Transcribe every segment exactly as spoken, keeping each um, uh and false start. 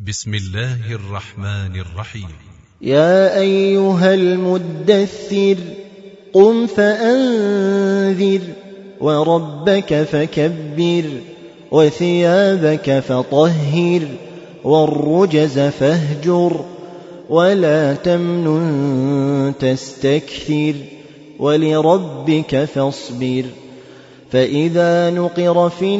بسم الله الرحمن الرحيم. يا أيها المدثر قم فأنذر وربك فكبر وثيابك فطهر والرجز فاهجر ولا تمنن تستكثر ولربك فاصبر. فإذا نقر في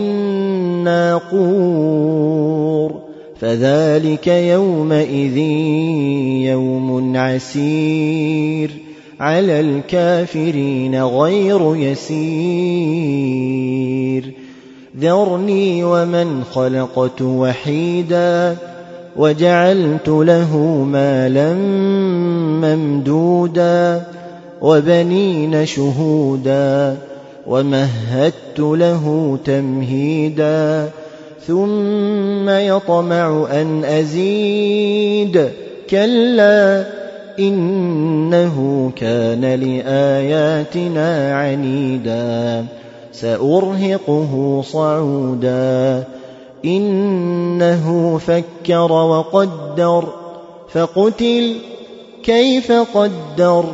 الناقور فذلك يومئذ يوم عسير على الكافرين غير يسير. ذرني ومن خلقت وحيدا وجعلت له مالا ممدودا وبنين شهودا ومهدت له تمهيدا ثم يطمع أن أزيد كلا إنه كان لآياتنا عنيدا سأرهقه صعودا. إنه فكر وقدر فقتل كيف قدر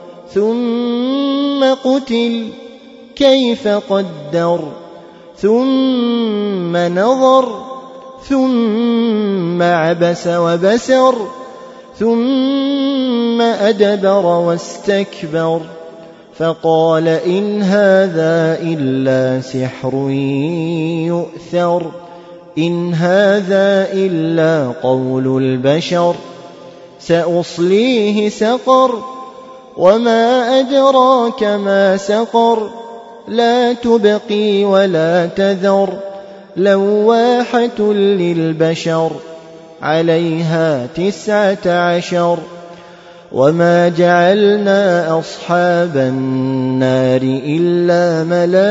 ثم قتل كيف قدر ثم نظر ثم عبس وبسر ثم أدبر واستكبر فقال إن هذا إلا سحر يؤثر إن هذا إلا قول البشر سأصليه سقر وما أدراك ما سقر لا تبقي ولا تذر لواحة للبشر عليها تسعة عشر. وما جعلنا أصحاب النار إلا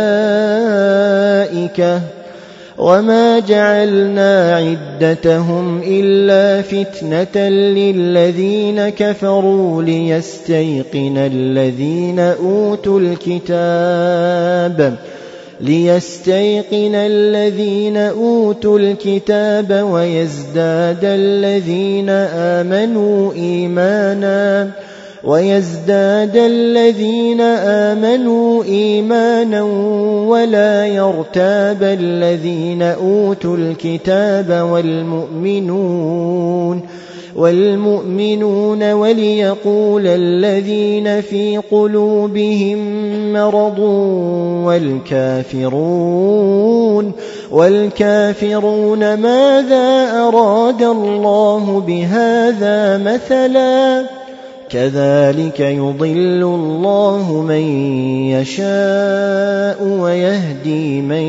ملائكة وما جعلنا عدتهم إلا فتنة للذين كفروا ليستيقن الذين أوتوا الكتاب ليستيقن الذين أوتوا الكتاب ويزداد الذين آمنوا إيمانا ويزداد الذين آمنوا إيمانا ولا يرتاب الذين أوتوا الكتاب والمؤمنون والمؤمنون وليقول الذين في قلوبهم مرض والكافرون والكافرون ماذا أراد الله بهذا مثلا كذلك يضل الله من يشاء ويهدي من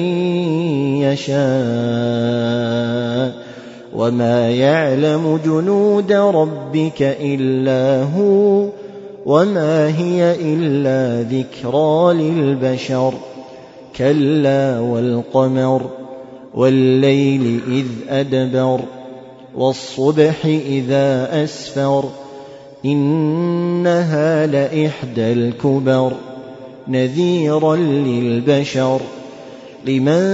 يشاء وما يعلم جنود ربك إلا هو وما هي إلا ذكرى للبشر. كلا والقمر والليل إذ أدبر والصبح إذا أسفر إنها لإحدى الكبر نذيرا للبشر. لمن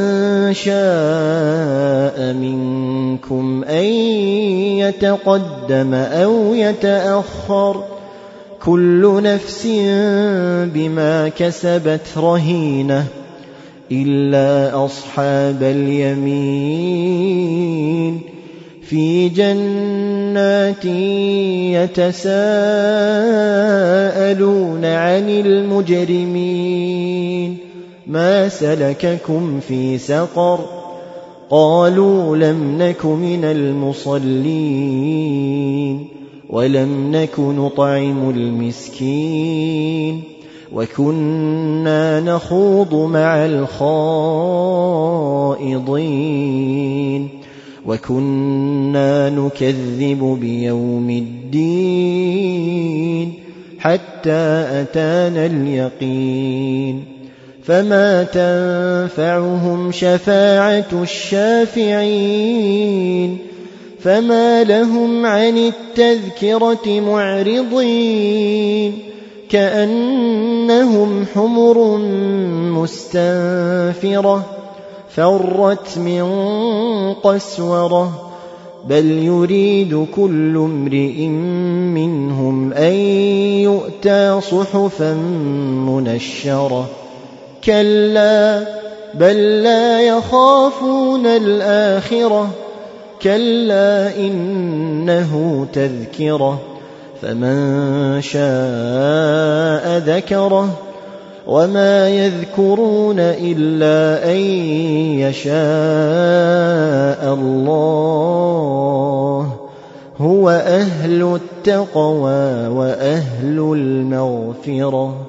شاء منكم أن يتقدم أو يتأخر كل نفس بما كسبت رهينة إلا أصحاب اليمين في جنات يتساءلون عن المجرمين ما سلككم في سقر قالوا لم نك من المصلين ولم نك نطعم المسكين وكنا نخوض مع الخائضين وكنا نكذب بيوم الدين حتى أتانا اليقين فما تنفعهم شفاعة الشافعين فما لهم عن التذكرة معرضين كأنهم حمر مستنفرة فرت من قسورة بل يريد كل امرئ منهم أن يؤتى صحفا منشرة كلا بل لا يخافون الآخرة كلا إنه تذكرة فمن شاء ذكره وما يذكرون إلا أن يشاء الله هو أهل التقوى وأهل المغفرة.